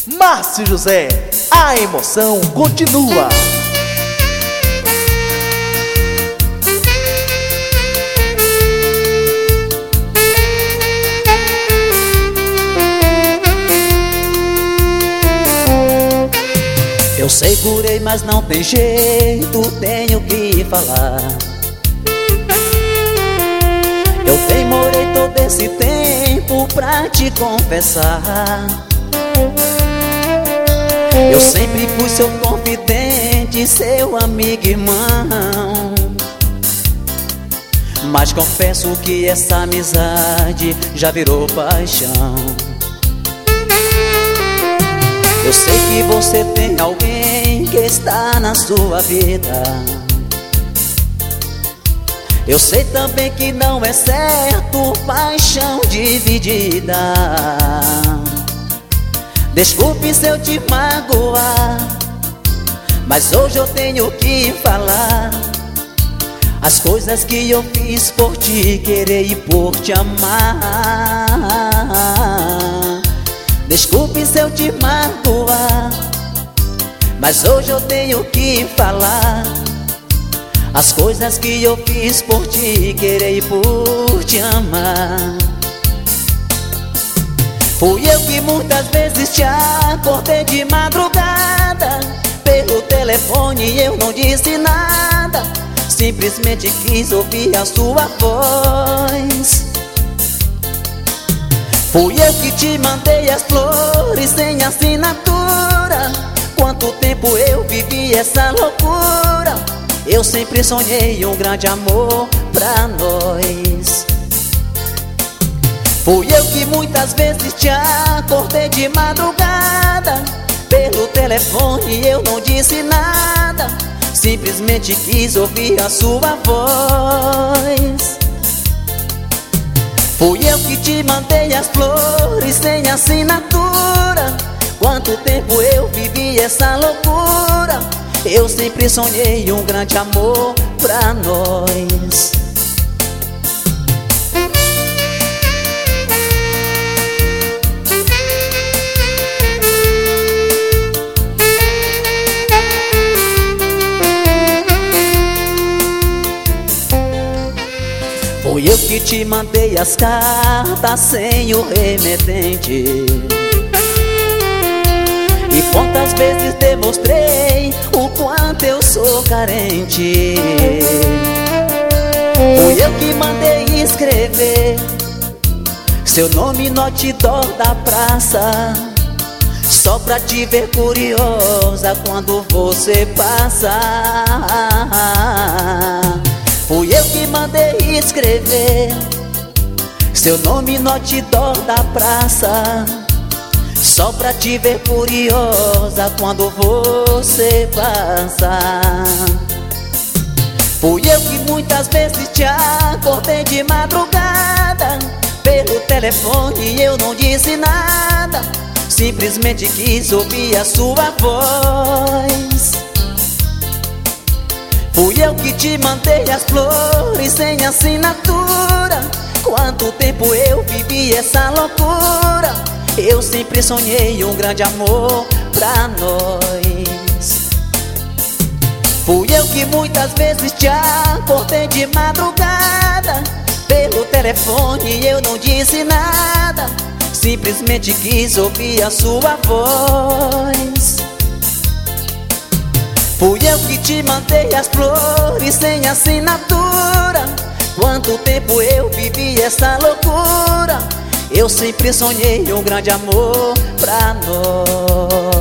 Márcio José, a emoção continua. Eu segurei, mas não tem jeito, tenho que falar. Eu demorei todo esse tempo pra te confessar. Eu sempre fui seu confidente, seu amigo e irmão. Mas confesso que essa amizade já virou paixão. Eu sei que você tem alguém que está na sua vida. Eu sei também que não é certo paixão dividida. Desculpe se eu te magoar, mas hoje eu tenho que falar as coisas que eu fiz por te querer e por te amar. Desculpe se eu te magoar, mas hoje eu tenho que falar as coisas que eu fiz por te querer e por te amar. Fui eu que muitas vezes te acordei de madrugada. Pelo telefone e eu não disse nada, simplesmente quis ouvir a sua voz. Fui eu que te mandei as flores sem assinatura. Quanto tempo eu vivi essa loucura. Eu sempre sonhei um grande amor pra nós. Fui eu que muitas vezes te acordei de madrugada. Pelo telefone eu não disse nada, simplesmente quis ouvir a sua voz. Fui eu que te mandei as flores sem assinatura. Quanto tempo eu vivi essa loucura. Eu sempre sonhei um grande amor pra nós. Fui eu que te mandei as cartas sem o remetente. E quantas vezes demonstrei o quanto eu sou carente. Fui eu que mandei escrever seu nome no outdoor da praça, só pra te ver curiosa quando você passa. Fui eu que mandei escrever seu nome no outdoor da praça, só pra te ver curiosa quando você passa. Fui eu que muitas vezes te acordei de madrugada. Pelo telefone eu não disse nada, simplesmente quis ouvir a sua voz. Fui eu que te mandei as flores sem assinatura. Quanto tempo eu vivi essa loucura. Eu sempre sonhei um grande amor pra nós. Fui eu que muitas vezes te acordei de madrugada. Pelo telefone eu não disse nada, simplesmente quis ouvir a sua voz. Fui eu que te mandei as flores sem assinatura. Quanto tempo eu vivi essa loucura. Eu sempre sonhei um grande amor pra nós.